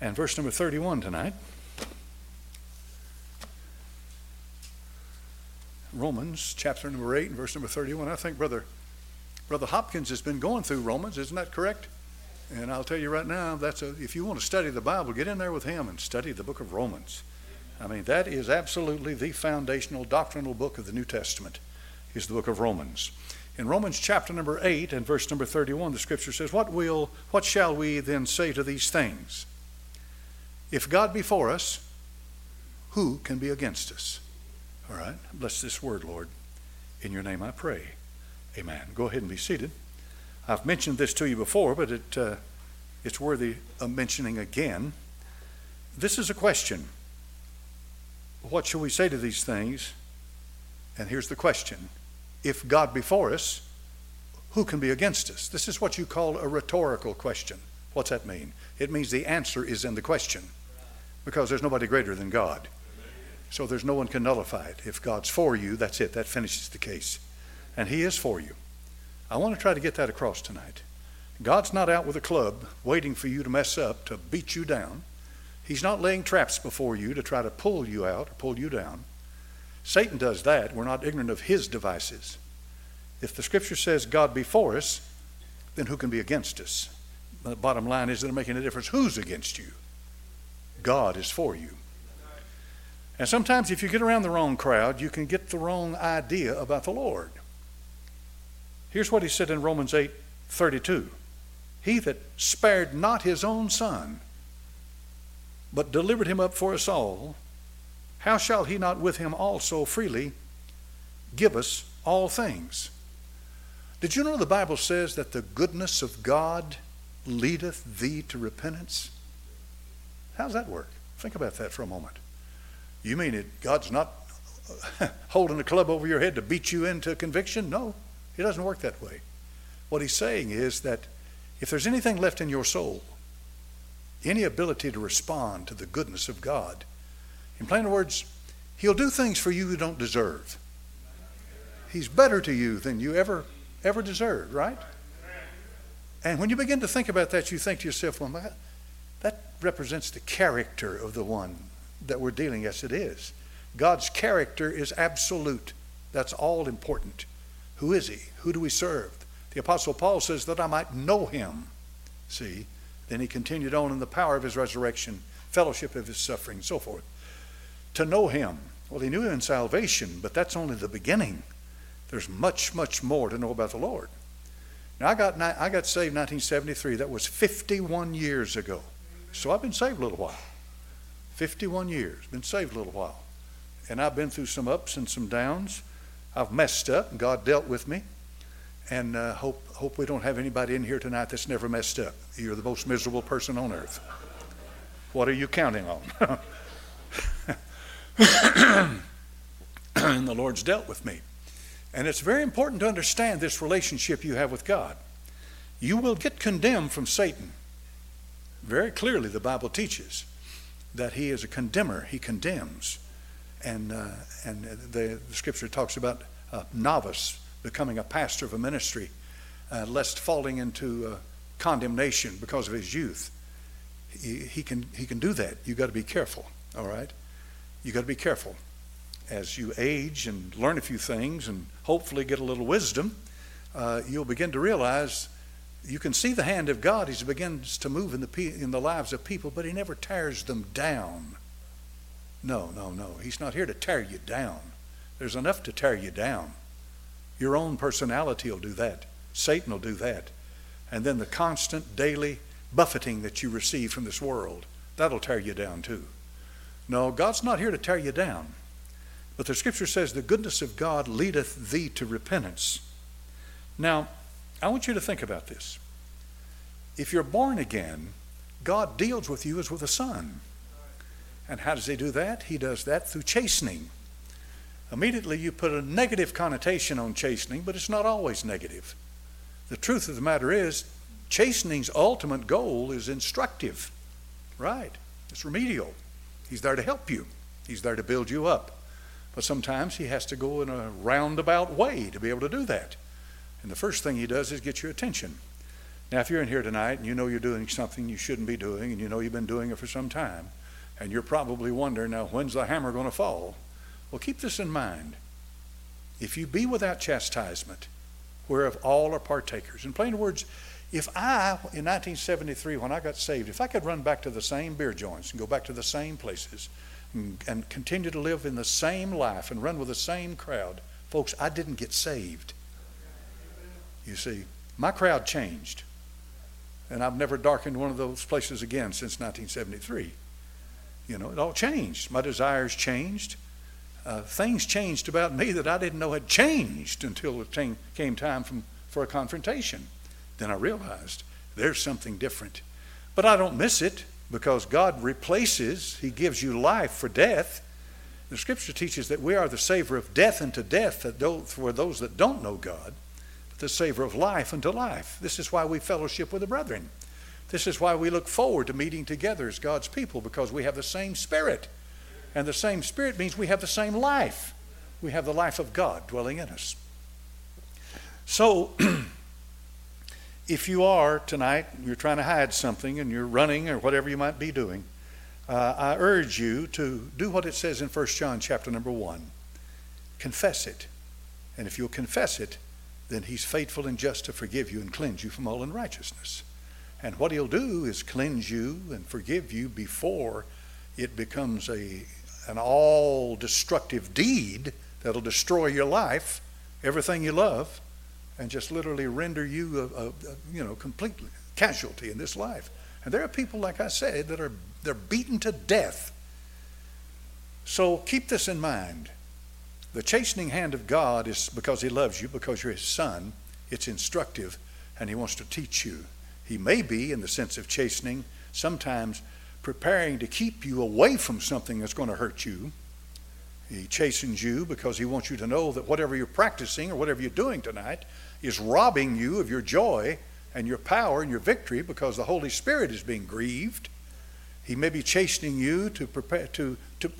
and verse number 31 tonight. Romans chapter number 8 and verse number 31. I think Brother Hopkins has been going through Romans. Isn't that correct? And I'll tell you right now, if you want to study the Bible, get in there with him and study the book of Romans. I mean, that is absolutely the foundational doctrinal book of the New Testament, is the book of Romans. In Romans chapter number 8 and verse number 31, the scripture says, What shall we then say to these things? If God be for us, who can be against us? All right, bless this word, Lord. In your name I pray. Amen. Go ahead and be seated. I've mentioned this to you before, but it's worthy of mentioning again. This is a question. What shall we say to these things? And here's the question. If God be for us, who can be against us? This is what you call a rhetorical question. What's that mean? It means the answer is in the question, because there's nobody greater than God. So there's no one can nullify it. If God's for you, that's it. That finishes the case. And he is for you. I want to try to get that across tonight. God's not out with a club waiting for you to mess up, to beat you down. He's not laying traps before you to try to pull you out or pull you down. Satan does that. We're not ignorant of his devices. If the scripture says God be for us, then who can be against us? The bottom line is, it doesn't make any difference who's against you. God is for you. And sometimes if you get around the wrong crowd, you can get the wrong idea about the Lord. Here's what he said in Romans 8:32. He that spared not his own son, but delivered him up for us all, how shall he not with him also freely give us all things? Did you know the Bible says that the goodness of God leadeth thee to repentance? How does that work? Think about that for a moment. You mean God's not holding a club over your head to beat you into conviction? No, it doesn't work that way. What he's saying is that if there's anything left in your soul, any ability to respond to the goodness of God, in plain words, he'll do things for you don't deserve. He's better to you than you ever deserved, right? And when you begin to think about that, you think to yourself, well, that represents the character of the one that we're dealing. Yes, it is. God's character is absolute. That's all important. Who is he? Who do we serve? The Apostle Paul says that I might know him. See? Then he continued on in the power of his resurrection, fellowship of his suffering, and so forth. To know him. Well, he knew him in salvation, but that's only the beginning. There's much, much more to know about the Lord. Now, I got saved in 1973. That was 51 years ago. So I've been saved a little while. 51 years. Been saved a little while. And I've been through some ups and some downs. I've messed up, and God dealt with me. And hope we don't have anybody in here tonight that's never messed up. You're the most miserable person on earth. What are you counting on? And the Lord's dealt with me. And it's very important to understand this relationship you have with God. You will get condemned from Satan. Very clearly the Bible teaches that he is a condemner. He condemns. And the scripture talks about a novice becoming a pastor of a ministry, lest falling into condemnation because of his youth. He can do that. You've got to be careful, all right? You've got to be careful. As you age and learn a few things and hopefully get a little wisdom, you'll begin to realize you can see the hand of God. He begins to move in the lives of people, but he never tears them down. No. He's not here to tear you down. There's enough to tear you down. Your own personality will do that. Satan will do that. And then the constant daily buffeting that you receive from this world, that'll tear you down too. No, God's not here to tear you down. But the scripture says the goodness of God leadeth thee to repentance. Now, I want you to think about this. If you're born again, God deals with you as with a son. And how does he do that? He does that through chastening. Immediately you put a negative connotation on chastening, but it's not always negative. The truth of the matter is, chastening's ultimate goal is instructive. Right? It's remedial. He's there to help you. He's there to build you up. But sometimes he has to go in a roundabout way to be able to do that. And the first thing he does is get your attention. Now, if you're in here tonight and you know you're doing something you shouldn't be doing, and you know you've been doing it for some time, and you're probably wondering, now, when's the hammer going to fall? Well, keep this in mind. If you be without chastisement, whereof all are partakers. In plain words, if I, in 1973, when I got saved, if I could run back to the same beer joints and go back to the same places and continue to live in the same life and run with the same crowd, folks, I didn't get saved. You see, my crowd changed. And I've never darkened one of those places again since 1973. You know, it all changed. My desires changed. Things changed about me that I didn't know had changed until it came time for a confrontation. Then I realized there's something different. But I don't miss it, because God replaces, He gives you life for death. The Scripture teaches that we are the savor of death unto death for those that don't know God, but the savor of life unto life. This is why we fellowship with the brethren. This is why we look forward to meeting together as God's people, because we have the same Spirit. And the same Spirit means we have the same life. We have the life of God dwelling in us. So, if you are tonight, you're trying to hide something and you're running or whatever you might be doing, I urge you to do what it says in 1 John chapter number 1. Confess it. And if you'll confess it, then He's faithful and just to forgive you and cleanse you from all unrighteousness. And what He'll do is cleanse you and forgive you before it becomes an all-destructive deed that'll destroy your life, everything you love, and just literally render you a complete casualty in this life. And there are people, like I said, they're beaten to death. So keep this in mind. The chastening hand of God is because He loves you, because you're His son. It's instructive, and He wants to teach you. He may be, in the sense of chastening, sometimes preparing to keep you away from something that's going to hurt you. He chastens you because He wants you to know that whatever you're practicing or whatever you're doing tonight is robbing you of your joy and your power and your victory, because the Holy Spirit is being grieved. He may be chastening you to prepare to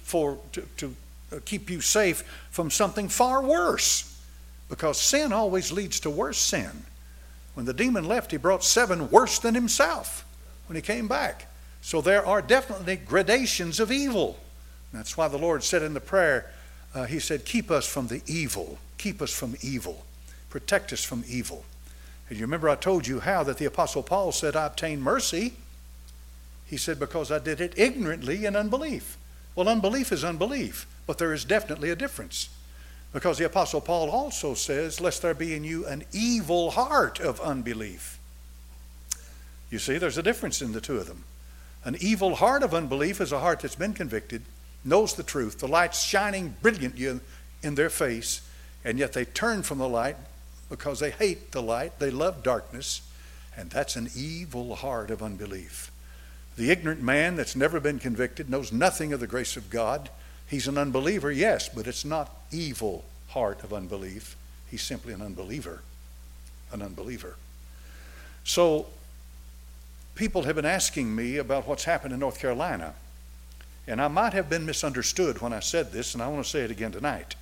keep you safe from something far worse, because sin always leads to worse sin. When the demon left, he brought 7 worse than himself when he came back. So there are definitely gradations of evil. That's why the Lord said in the prayer, He said, keep us from the evil. Keep us from evil. Protect us from evil. And you remember I told you how that the Apostle Paul said, I obtained mercy. He said, because I did it ignorantly in unbelief. Well, unbelief is unbelief, but there is definitely a difference. Because the Apostle Paul also says, lest there be in you an evil heart of unbelief. You see, there's a difference in the two of them. An evil heart of unbelief is a heart that's been convicted, knows the truth, the light's shining brilliant in their face, and yet they turn from the light because they hate the light, they love darkness, and that's an evil heart of unbelief. The ignorant man that's never been convicted, knows nothing of the grace of God, he's an unbeliever, yes, but it's not evil heart of unbelief. He's simply an unbeliever. An unbeliever. So, people have been asking me about what's happened in North Carolina. And I might have been misunderstood when I said this, and I want to say it again tonight.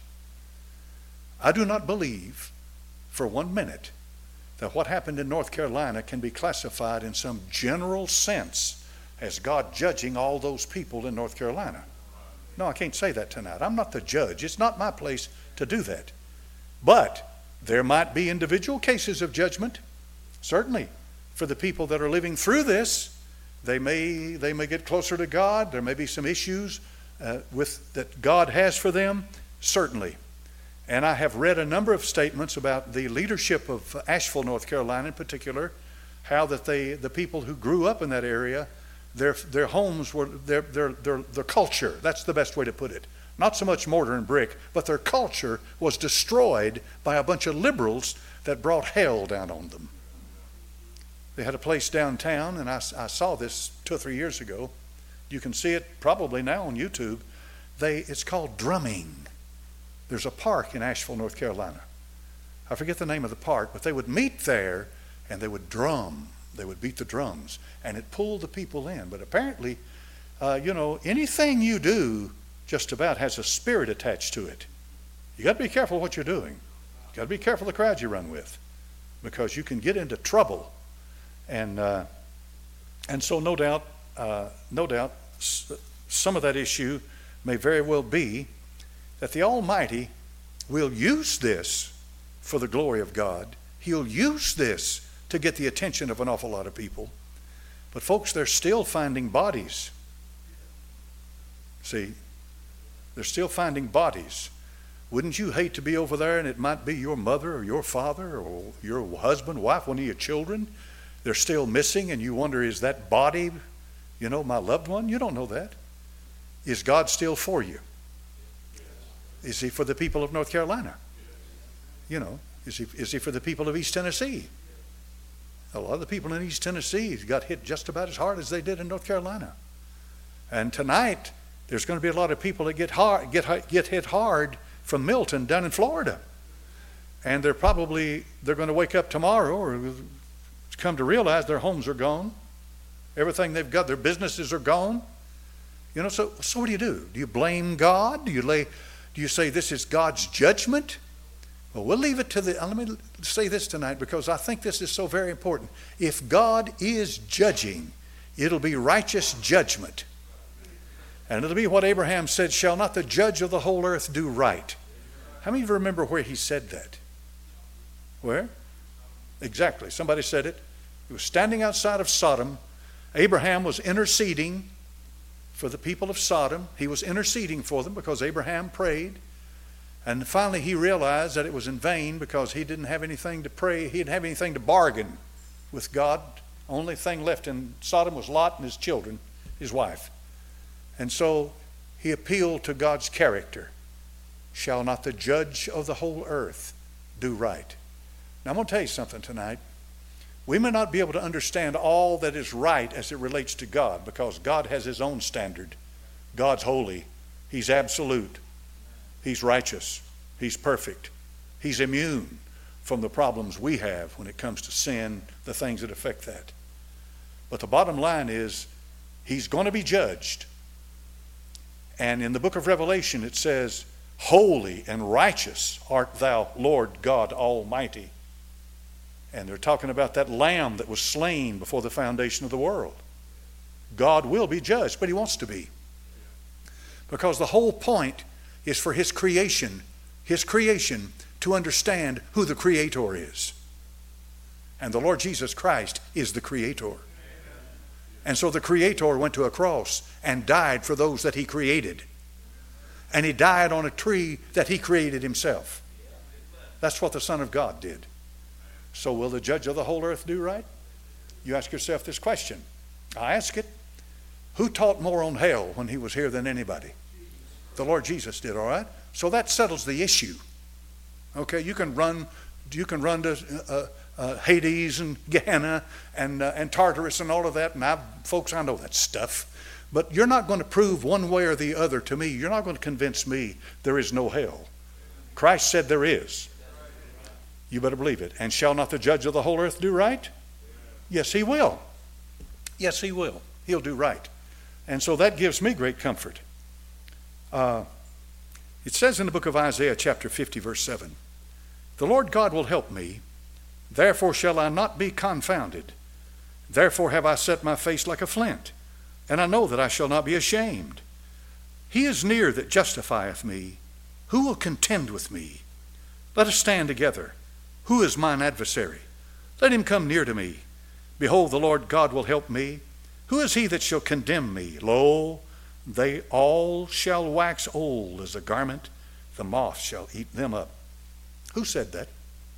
I do not believe for 1 minute that what happened in North Carolina can be classified in some general sense as God judging all those people in North Carolina. No, I can't say that tonight. I'm not the judge. It's not my place to do that. But there might be individual cases of judgment, certainly. For the people that are living through this, they may get closer to God. There may be some issues that God has for them, certainly. And I have read a number of statements about the leadership of Asheville, North Carolina in particular, how that the people who grew up in that area, their homes were their culture. That's the best way to put it. Not so much mortar and brick, but their culture was destroyed by a bunch of liberals that brought hell down on them. They had a place downtown, and I saw this 2 or 3 years ago. You can see it probably now on YouTube. It's called drumming. There's a park in Asheville, North Carolina. I forget the name of the park, but they would meet there and they would drum. They would beat the drums, and it pulled the people in. But apparently, anything you do just about has a spirit attached to it. You got to be careful what you're doing. You got to be careful the crowd you run with, because you can get into trouble. And so no doubt, some of that issue may very well be that the Almighty will use this for the glory of God. He'll use this to get the attention of an awful lot of people. But folks, they're still finding bodies. See, they're still finding bodies. Wouldn't you hate to be over there and it might be your mother or your father or your husband, wife, one of your children? They're still missing and you wonder, is that body, my loved one? You don't know that. Is God still for you? Is he for the people of North Carolina? Is he for the people of East Tennessee? A lot of the people in East Tennessee got hit just about as hard as they did in North Carolina. And tonight, there's going to be a lot of people that get hit hard from Milton down in Florida. And they're going to wake up tomorrow or come to realize their homes are gone. Everything they've got, their businesses are gone. So what do you do? Do you blame God? Do you say this is God's judgment? Well, we'll leave it to let me say this tonight because I think this is so very important. If God is judging, it'll be righteous judgment. And it'll be what Abraham said, shall not the judge of the whole earth do right? How many of you remember where he said that? Where? Exactly. Somebody said it. He was standing outside of Sodom. Abraham was interceding for the people of Sodom. He was interceding for them because Abraham prayed. And finally he realized that it was in vain because he didn't have anything to pray. He didn't have anything to bargain with God. Only thing left in Sodom was Lot and his children, his wife. And so he appealed to God's character. Shall not the judge of the whole earth do right? Now I'm going to tell you something tonight. We may not be able to understand all that is right as it relates to God because God has his own standard. God's holy. He's absolute. He's righteous. He's perfect. He's immune from the problems we have when it comes to sin, the things that affect that. But the bottom line is he's going to be judged. And in the book of Revelation it says, holy and righteous art thou, Lord God Almighty. And they're talking about that lamb that was slain before the foundation of the world. God will be judged, but he wants to be. Because the whole point is for his creation to understand who the Creator is. And the Lord Jesus Christ is the Creator. And so the Creator went to a cross and died for those that he created. And he died on a tree that he created himself. That's what the Son of God did. So will the judge of the whole earth do right? You ask yourself this question. I ask it. Who taught more on hell when he was here than anybody? The Lord Jesus did, all right? So that settles the issue. Okay, you can run to Hades and Gehenna and Tartarus and all of that. And folks, I know that stuff. But you're not going to prove one way or the other to me. You're not going to convince me there is no hell. Christ said there is. You better believe it. And shall not the judge of the whole earth do right? Yes, he will. Yes, he will. He'll do right. And so that gives me great comfort. It says in the book of Isaiah chapter 50 verse 7, the Lord God will help me, therefore shall I not be confounded. Therefore have I set my face like a flint, and I know that I shall not be ashamed. He is near that justifieth me. Who will contend with me? Let us stand together. Who is mine adversary? Let him come near to me. Behold, the Lord God will help me. Who is he that shall condemn me? Lo, they all shall wax old as a garment. The moth shall eat them up. Who said that?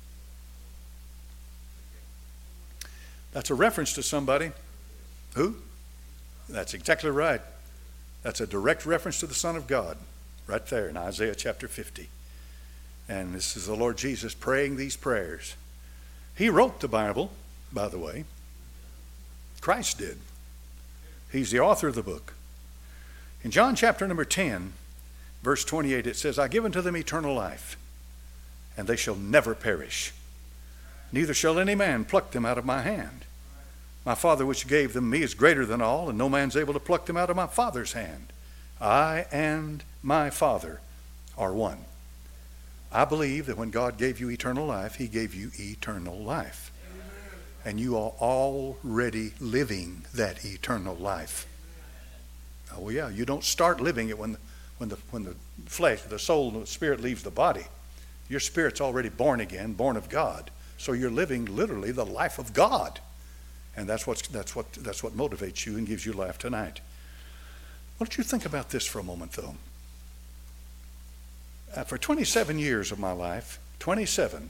That's a reference to somebody. Who? That's exactly right. That's a direct reference to the Son of God right there in Isaiah chapter 50. And this is the Lord Jesus praying these prayers. He wrote the Bible, by the way. Christ did. He's the author of the book. In John chapter number 10, verse 28, it says, I give unto them eternal life, and they shall never perish. Neither shall any man pluck them out of my hand. My Father which gave them me is greater than all, and no man's able to pluck them out of my Father's hand. I and my Father are one. I believe that when God gave you eternal life, he gave you eternal life. And you are already living that eternal life. Oh yeah, you don't start living it when the flesh, the soul, and the spirit leaves the body. Your spirit's already born again, born of God. So you're living literally the life of God. And that's what motivates you and gives you life tonight. Why don't you think about this for a moment, though? For 27 years of my life, 27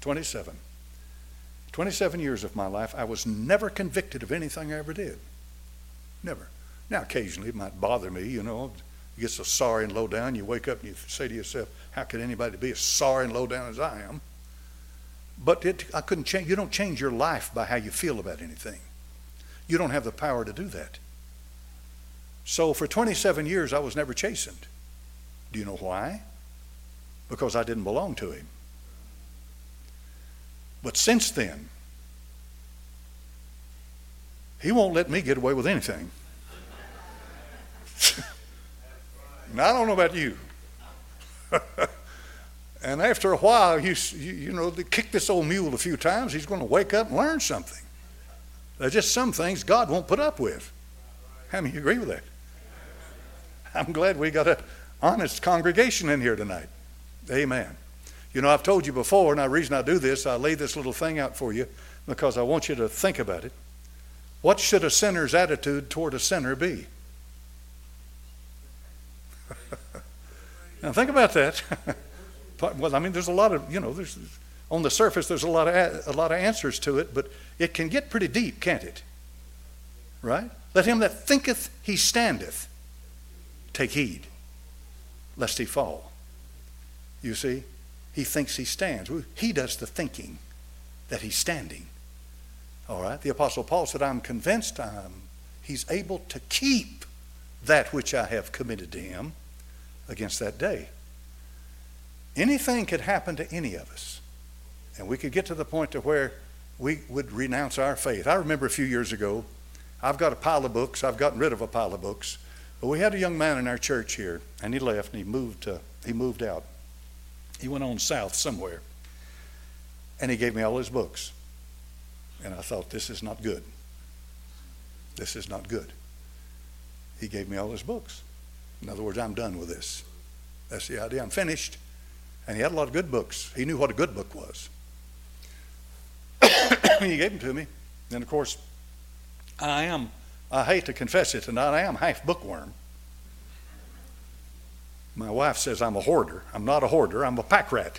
years of my life, I was never convicted of anything I ever did. Never. Now, occasionally it might bother me, you know. You get so sorry and low down, you wake up and you say to yourself, how could anybody be as sorry and low down as I am? But I couldn't change. You don't change your life by how you feel about anything. You don't have the power to do that. So for 27 years, I was never chastened. Do you know why? Because I didn't belong to him. But since then, he won't let me get away with anything. Now, I don't know about you. And after a while, you know, they kick this old mule a few times, he's going to wake up and learn something. There's just some things God won't put up with. How many agree with that? I'm glad we got an honest congregation in here tonight. Amen. You know, I've told you before, and the reason I do this, I lay this little thing out for you because I want you to think about it. What should a sinner's attitude toward a sinner be? Now think about that. Well, I mean, there's a lot of, you know, there's on the surface there's a lot of answers to it, but it can get pretty deep, can't it? Right? Let him that thinketh he standeth take heed, lest he fall. You see, he thinks he stands. He does the thinking that he's standing. All right? The Apostle Paul said, I'm convinced he's able to keep that which I have committed to him against that day. Anything could happen to any of us. And we could get to the point to where we would renounce our faith. I remember a few years ago, I've got a pile of books. I've gotten rid of a pile of books. But we had a young man in our church here, and he left, and he moved out. He went on south somewhere. And he gave me all his books. And I thought, this is not good. This is not good. He gave me all his books. In other words, I'm done with this. That's the idea. I'm finished. And he had a lot of good books. He knew what a good book was. He gave them to me. And of course, I hate to confess it tonight, I am half bookworm. My wife says I'm a hoarder. I'm not a hoarder, I'm a pack rat.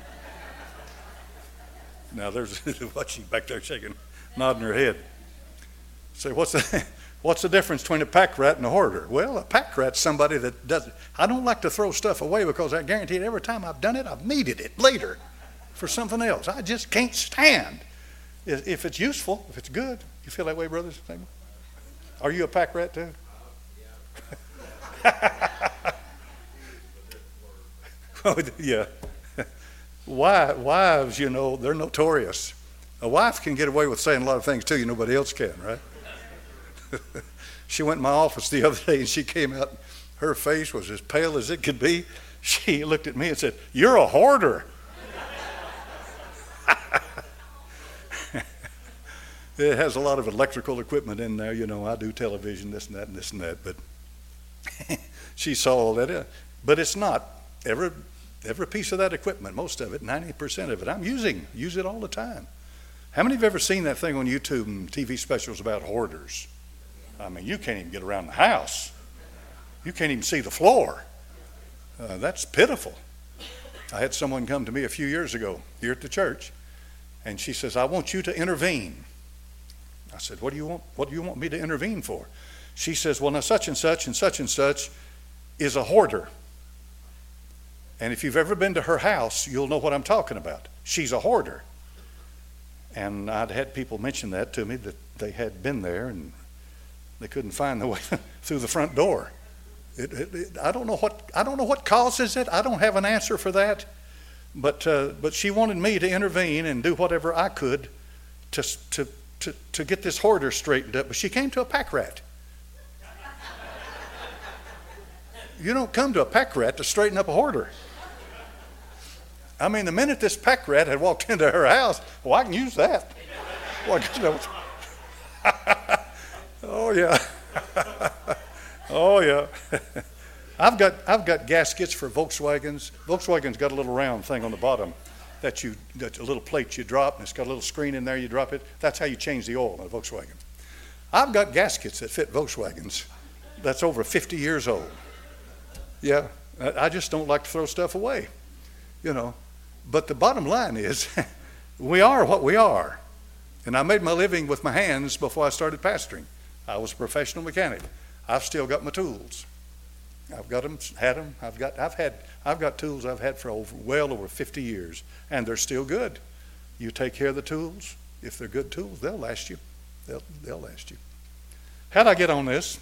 Now there's what she's back there shaking, nodding her head. Say, what's the difference between a pack rat and a hoarder? Well, a pack rat's somebody that doesn't. I don't like to throw stuff away because I guarantee it, every time I've done it, I've needed it later for something else. I just can't stand. If it's useful, if it's good. You feel that way, brothers? Are you a pack rat too? Oh, yeah. Wives, you know, they're notorious. A wife can get away with saying a lot of things too, nobody else can, right? She went in my office the other day and she came out, her face was as pale as it could be. She looked at me and said, "You're a hoarder." It has a lot of electrical equipment in there, you know, I do television, this and that and this and that, but she saw all that. But it's not. Every piece of that equipment, most of it, 90% of it, use it all the time. How many of you have ever seen that thing on YouTube and TV specials about hoarders? I mean, you can't even get around the house. You can't even see the floor. That's pitiful. I had someone come to me a few years ago here at the church, and she says, "I want you to intervene." I said, "What do you want? What do you want me to intervene for?" She says, "Well, now such and such and such and such is a hoarder. And if you've ever been to her house, you'll know what I'm talking about. She's a hoarder." And I'd had people mention that to me, that they had been there and they couldn't find the way through the front door. I don't know what causes it. I don't have an answer for that. But she wanted me to intervene and do whatever I could to get this hoarder straightened up. But she came to a pack rat. You don't come to a pack rat to straighten up a hoarder. I mean, the minute this pack rat had walked into her house, well, I can use that. Well, oh yeah. Oh yeah. I've got gaskets for Volkswagens. Volkswagen's got a little round thing on the bottom that's a little plate you drop, and it's got a little screen in there. You drop it. That's how you change the oil in a Volkswagen. I've got gaskets that fit Volkswagens that's over 50 years old. Yeah, I just don't like to throw stuff away, you know. But the bottom line is, we are what we are. And I made my living with my hands before I started pastoring. I was a professional mechanic. I've still got my tools. I've got them, had them. I've got tools I've had for well over 50 years, and they're still good. You take care of the tools. If they're good tools, they'll last you. They'll last you. How'd I get on this?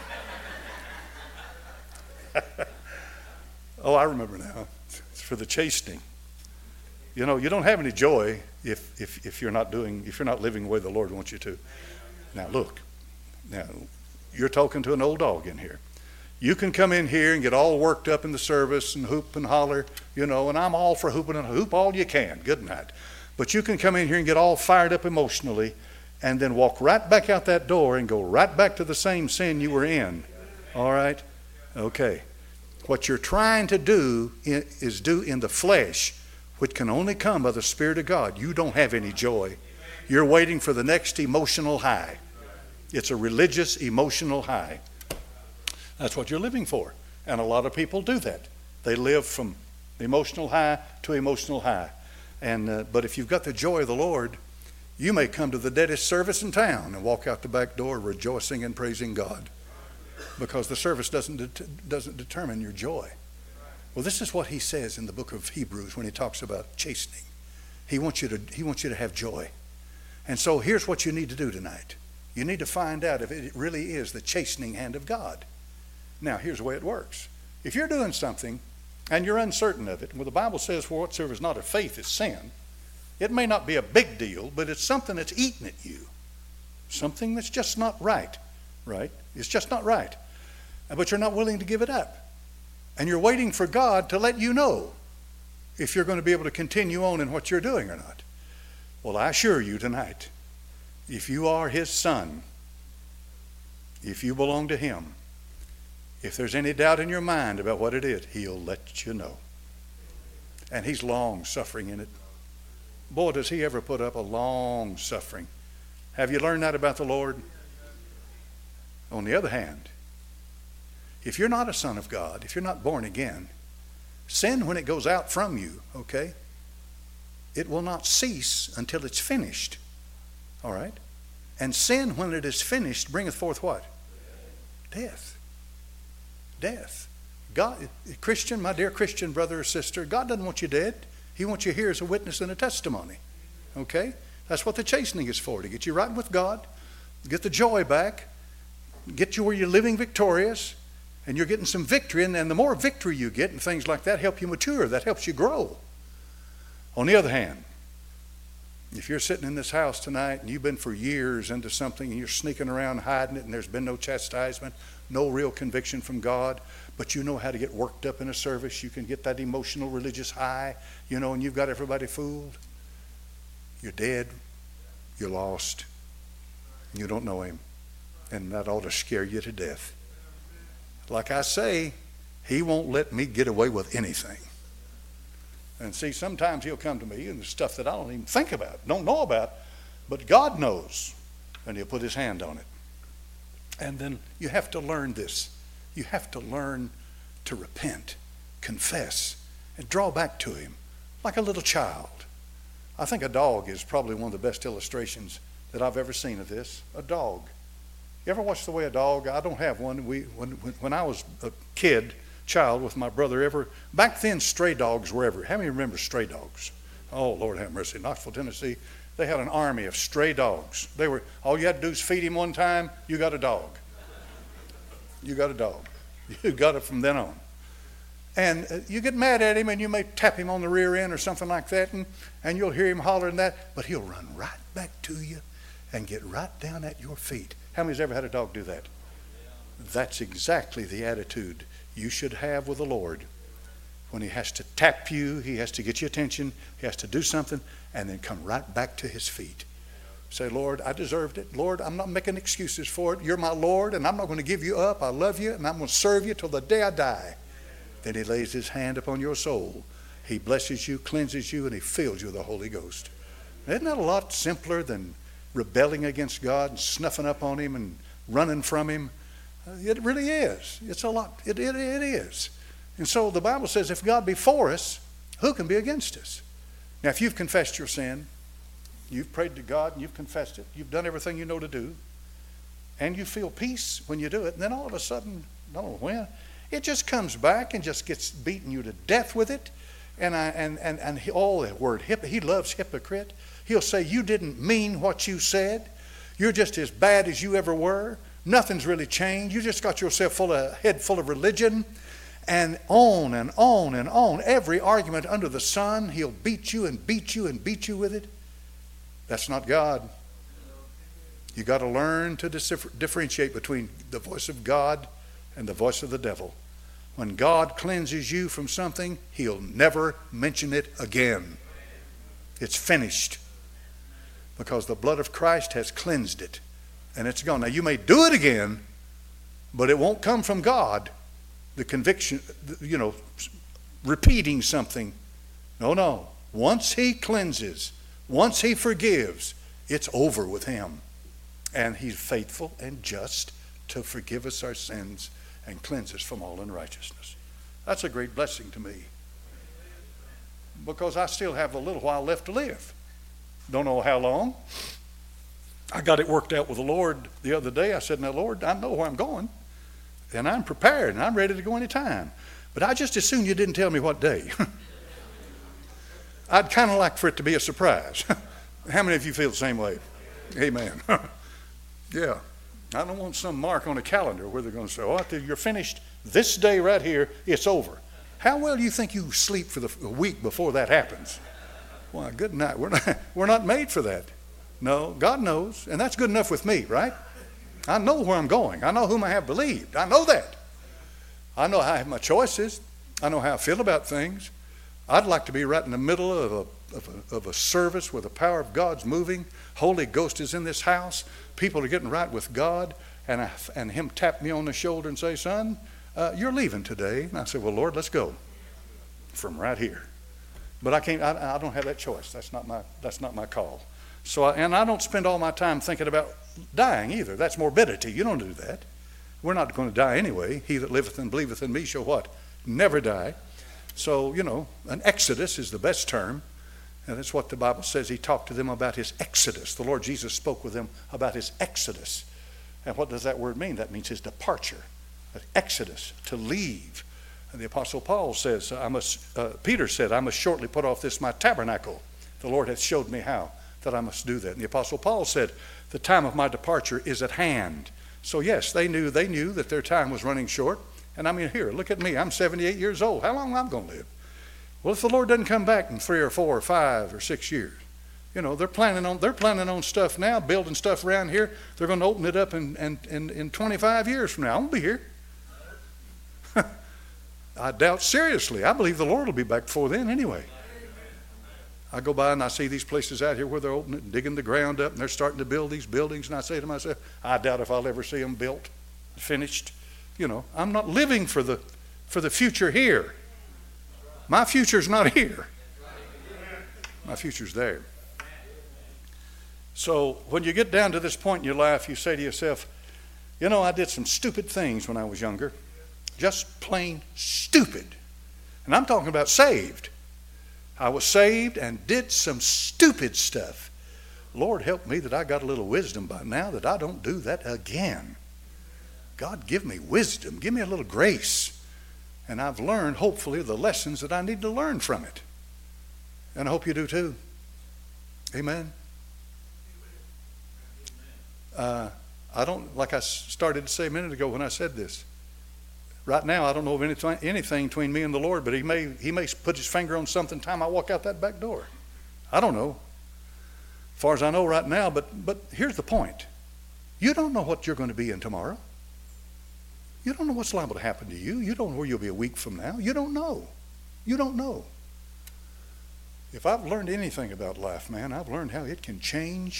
Oh, I remember now. It's for the chastening. You know, you don't have any joy if you're not living the way the Lord wants you to. Now look, you're talking to an old dog in here. You can come in here and get all worked up in the service and hoop and holler, you know, and I'm all for hooping and hoop all you can. Good night. But you can come in here and get all fired up emotionally and then walk right back out that door and go right back to the same sin you were in. All right? Okay. What you're trying to do is do in the flesh, which can only come by the Spirit of God. You don't have any joy. You're waiting for the next emotional high. It's a religious emotional high. That's what you're living for. And a lot of people do that. They live from emotional high to emotional high. But if you've got the joy of the Lord, you may come to the deadest service in town and walk out the back door rejoicing and praising God, because the service doesn't determine your joy. Well, this is what he says in the book of Hebrews when he talks about chastening. He wants you to have joy. And so here's what you need to do tonight. You need to find out if it really is the chastening hand of God. Now, here's the way it works. If you're doing something and you're uncertain of it, well, the Bible says, for whatsoever is not of faith is sin. It may not be a big deal, but it's something that's eating at you. Something that's just not right, right? It's just not right. But you're not willing to give it up. And you're waiting for God to let you know if you're going to be able to continue on in what you're doing or not. Well, I assure you tonight, if you are his son, if you belong to him, if there's any doubt in your mind about what it is, he'll let you know. And he's long suffering in it. Boy, does he ever put up a long suffering. Have you learned that about the Lord? On the other hand, if you're not a son of God, if you're not born again, sin, when it goes out from you, okay, it will not cease until it's finished. All right? And sin, when it is finished, bringeth forth what? Death. Death. God, Christian, my dear Christian brother or sister, God doesn't want you dead. He wants you here as a witness and a testimony. Okay? That's what the chastening is for, to get you right with God, get the joy back, get you where you're living victorious, and you're getting some victory. And the more victory you get and things like that help you mature. That helps you grow. On the other hand, if you're sitting in this house tonight and you've been for years into something and you're sneaking around hiding it and there's been no chastisement, no real conviction from God, but you know how to get worked up in a service, you can get that emotional religious high, you know, and you've got everybody fooled, you're dead, you're lost, you don't know him, and that ought to scare you to death. Like I say, he won't let me get away with anything. And see, sometimes he'll come to me and the stuff that I don't even think about, don't know about, but God knows, and he'll put his hand on it. And then you have to learn this. You have to learn to repent, confess, and draw back to him like a little child. I think a dog is probably one of the best illustrations that I've ever seen of this. A dog. You ever watch the way a dog, I don't have one. When I was a child with my brother, back then stray dogs were everywhere. How many remember stray dogs? Oh, Lord have mercy. Knoxville, Tennessee, they had an army of stray dogs. All you had to do is feed him one time, you got a dog. You got a dog. You got it from then on. And you get mad at him and you may tap him on the rear end or something like that, and you'll hear him hollering that, but he'll run right back to you and get right down at your feet. How many's ever had a dog do that? That's exactly the attitude you should have with the Lord. When he has to tap you, he has to get your attention, he has to do something, and then come right back to his feet. Say, Lord, I deserved it. Lord, I'm not making excuses for it. You're my Lord, and I'm not going to give you up. I love you, and I'm going to serve you till the day I die. Then he lays his hand upon your soul. He blesses you, cleanses you, and he fills you with the Holy Ghost. Isn't that a lot simpler than rebelling against God and snuffing up on him and running from him? It really is. It's a lot. It is. And so the Bible says, if God be for us, who can be against us? Now, if you've confessed your sin, you've prayed to God and you've confessed it, you've done everything you know to do, and you feel peace when you do it, and then all of a sudden, I don't know when, it just comes back and just gets beating you to death with it. And he loves hypocrite. He'll say, you didn't mean what you said. You're just as bad as you ever were. Nothing's really changed. You just got yourself head full of religion. And on and on and on. Every argument under the sun, he'll beat you and beat you and beat you with it. That's not God. You got to learn to differentiate between the voice of God and the voice of the devil. When God cleanses you from something, he'll never mention it again. It's finished. Because the blood of Christ has cleansed it. And it's gone. Now you may do it again, but it won't come from God. The conviction, repeating something. No. Once he cleanses, once he forgives, it's over with him. And he's faithful and just to forgive us our sins and cleanse us from all unrighteousness. That's a great blessing to me. Because I still have a little while left to live. Don't know how long. I got it worked out with the Lord the other day. I said, now, Lord, I know where I'm going. And I'm prepared and I'm ready to go anytime. But I just as soon you didn't tell me what day. I'd kind of like for it to be a surprise. How many of you feel the same way? Amen. Yeah. I don't want some mark on a calendar where they're going to say, oh, you're finished this day right here, it's over. How well do you think you sleep for the week before that happens? Why, good night. We're not made for that. No, God knows, and that's good enough with me, right? I know where I'm going. I know whom I have believed. I know that. I know I have my choices. I know how I feel about things. I'd like to be right in the middle of a service where the power of God's moving. Holy Ghost is in this house. People are getting right with God. And him tap me on the shoulder and say, son, you're leaving today. And I said, well, Lord, let's go from right here. But I don't have that choice. That's not my call. So I don't spend all my time thinking about dying either. That's morbidity. You don't do that. We're not going to die anyway. He that liveth and believeth in me shall what? Never die. So, an exodus is the best term. And that's what the Bible says. He talked to them about his exodus. The Lord Jesus spoke with them about his exodus. And what does that word mean? That means his departure. An exodus, to leave. And the Apostle Paul says, Peter said, I must shortly put off this my tabernacle. The Lord hath showed me how that I must do that. And the Apostle Paul said, the time of my departure is at hand. So yes, they knew that their time was running short. And I mean, here, look at me. I'm 78 years old. How long am I going to live? Well, if the Lord doesn't come back in 3 or 4 or 5 or 6 years, they're planning on stuff now, building stuff around here. They're going to open it up in 25 years from now. I won't be here. I doubt seriously. I believe the Lord will be back before then anyway. I go by and I see these places out here where they're opening and digging the ground up and they're starting to build these buildings. And I say to myself, I doubt if I'll ever see them built, finished. I'm not living for the future here. My future's not here. My future's there. So when you get down to this point in your life, you say to yourself, I did some stupid things when I was younger. Just plain stupid. And I'm talking about saved. I was saved and did some stupid stuff. Lord, help me that I got a little wisdom by now that I don't do that again. God, give me wisdom. Give me a little grace. And I've learned, hopefully, the lessons that I need to learn from it. And I hope you do too. Amen. I don't, like I started to say a minute ago when I said this. Right now, I don't know of anything between me and the Lord, but he may put his finger on something time I walk out that back door. I don't know. As far as I know right now, but here's the point. You don't know what you're going to be in tomorrow. You don't know what's liable to happen to you. You don't know where you'll be a week from now. You don't know. You don't know. If I've learned anything about life, man, I've learned how it can change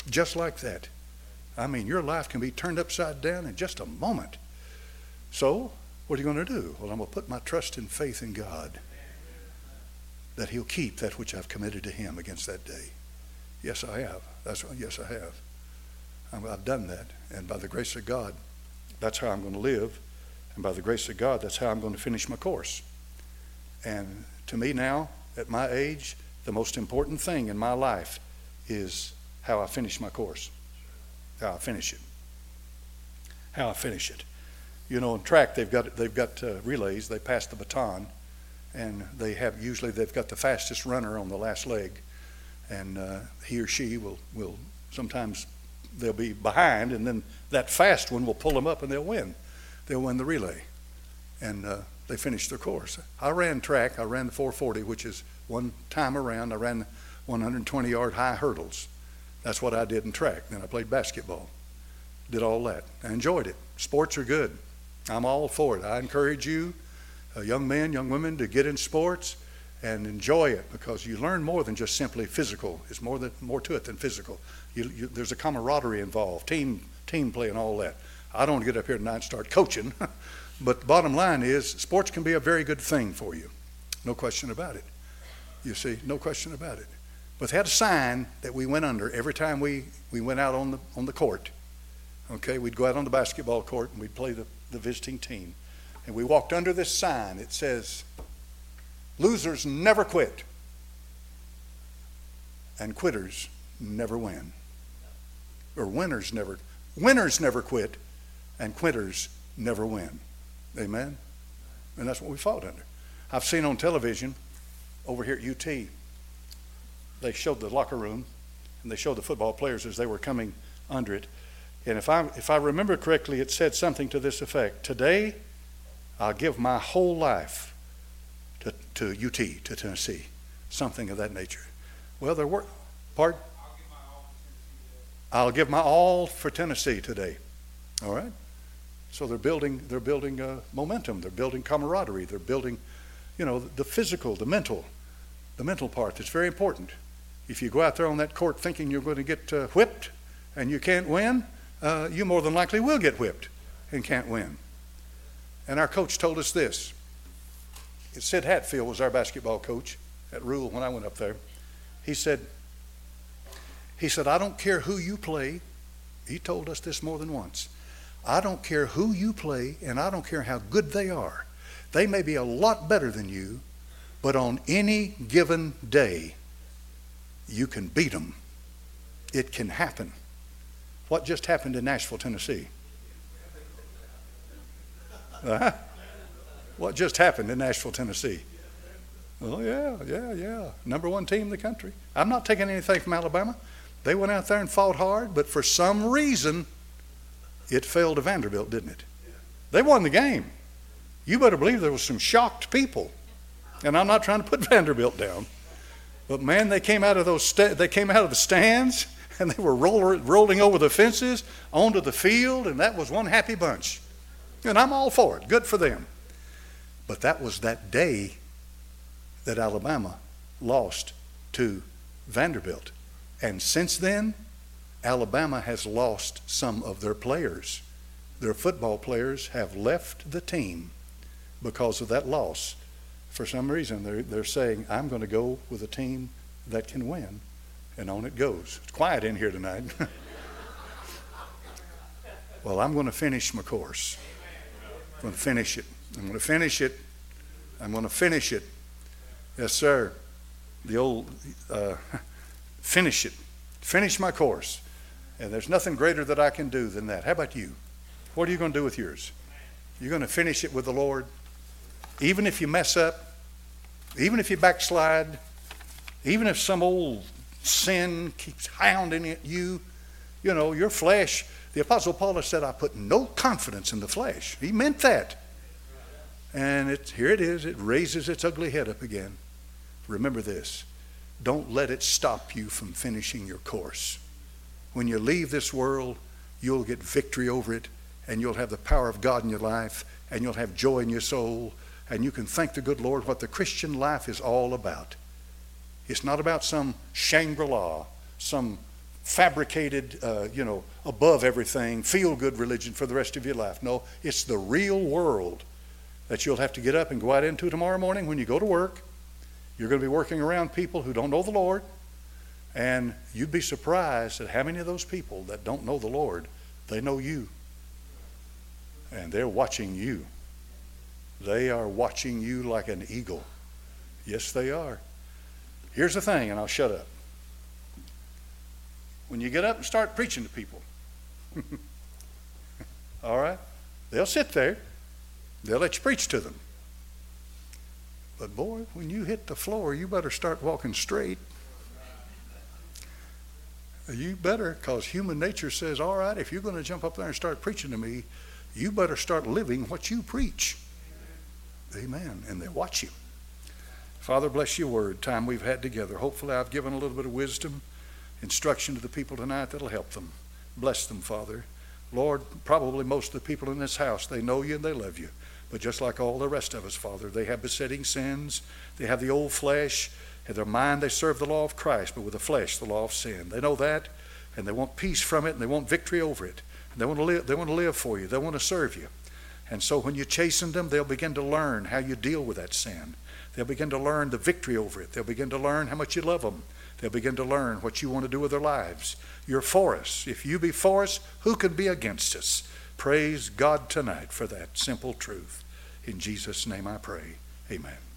Just like that. I mean, your life can be turned upside down in just a moment. So, what are you going to do? Well, I'm going to put my trust and faith in God that He'll keep that which I've committed to Him against that day. Yes, I have. Yes, I have. I've done that. And by the grace of God, that's how I'm going to live. And by the grace of God, that's how I'm going to finish my course. And to me now, at my age, the most important thing in my life is how I finish my course. How I finish it. How I finish it. You know, in track, they've got relays. They pass the baton, and usually they've got the fastest runner on the last leg, and he or she will sometimes they'll be behind, and then that fast one will pull them up, and they'll win. They'll win the relay, and they finish their course. I ran track. I ran the 440, which is one time around. I ran 120-yard high hurdles. That's what I did in track. Then I played basketball. Did all that. I enjoyed it. Sports are good. I'm all for it. I encourage you, young men, young women, to get in sports and enjoy it, because you learn more than just simply physical. It's more to it than physical. There's a camaraderie involved, team play and all that. I don't get up here tonight and start coaching, but the bottom line is sports can be a very good thing for you. No question about it. You see, no question about it. But they had a sign that we went under every time we went out on the court. Okay, we'd go out on the basketball court and we'd play the visiting team. And we walked under this sign. It says, "Losers never quit, and quitters never win." Or winners never quit, and quitters never win. Amen? And that's what we fought under. I've seen on television over here at UT, they showed the locker room, and they showed the football players as they were coming under it. And if I remember correctly, it said something to this effect: "Today, I'll give my whole life to UT, to Tennessee." Something of that nature. Well, there were, pardon? I'll give my all for Tennessee today. All right? So they're building momentum. They're building camaraderie. They're building, the physical, the mental part that's very important. If you go out there on that court thinking you're going to get whipped and you can't win, you more than likely will get whipped and can't win. And our coach told us this. Sid Hatfield was our basketball coach at Rule when I went up there. He said, "I don't care who you play." He told us this more than once. "I don't care who you play, and I don't care how good they are. They may be a lot better than you, but on any given day, you can beat them. It can happen." What just happened in Nashville, Tennessee? What just happened in Nashville, Tennessee? Oh, yeah. Number one team in the country. I'm not taking anything from Alabama. They went out there and fought hard, but for some reason, it fell to Vanderbilt, didn't it? They won the game. You better believe there was some shocked people. And I'm not trying to put Vanderbilt down. But man, they came out of the stands, and they were rolling over the fences onto the field, and that was one happy bunch. And I'm all for it. Good for them. But that was that day that Alabama lost to Vanderbilt. And since then, Alabama has lost some of their players. Their football players have left the team because of that loss. For some reason, they're saying, "I'm going to go with a team that can win." And on it goes. It's quiet in here tonight. Well, I'm going to finish my course. I'm going to finish it. I'm going to finish it. I'm going to finish it. Yes, sir. The old finish it. Finish my course. And there's nothing greater that I can do than that. How about you? What are you going to do with yours? You're going to finish it with the Lord. Even if you mess up, even if you backslide, even if some old sin keeps hounding at you, your flesh. The Apostle Paul said, "I put no confidence in the flesh." He meant that. And here it is. It raises its ugly head up again. Remember this. Don't let it stop you from finishing your course. When you leave this world, you'll get victory over it, and you'll have the power of God in your life, and you'll have joy in your soul, and you can thank the good Lord what the Christian life is all about. It's not about some Shangri-La, some fabricated, above everything, feel-good religion for the rest of your life. No, it's the real world that you'll have to get up and go out into tomorrow morning when you go to work. You're going to be working around people who don't know the Lord, and you'd be surprised at how many of those people that don't know the Lord, they know you, and they're watching you. They are watching you like an eagle. Yes, they are. Here's the thing, and I'll shut up. When you get up and start preaching to people, all right, they'll sit there. They'll let you preach to them. But boy, when you hit the floor, you better start walking straight. You better, because human nature says, all right, if you're going to jump up there and start preaching to me, you better start living what you preach. Amen. And they watch you. Father, bless your word, time we've had together. Hopefully I've given a little bit of wisdom, instruction to the people tonight that'll help them. Bless them, Father. Lord, probably most of the people in this house, they know you and they love you. But just like all the rest of us, Father, they have besetting sins. They have the old flesh. In their mind, they serve the law of Christ, but with the flesh, the law of sin. They know that, and they want peace from it, and they want victory over it. And they want to live for you. They want to serve you. And so when you chasten them, they'll begin to learn how you deal with that sin. They'll begin to learn the victory over it. They'll begin to learn how much you love them. They'll begin to learn what you want to do with their lives. You're for us. If you be for us, who can be against us? Praise God tonight for that simple truth. In Jesus' name I pray. Amen.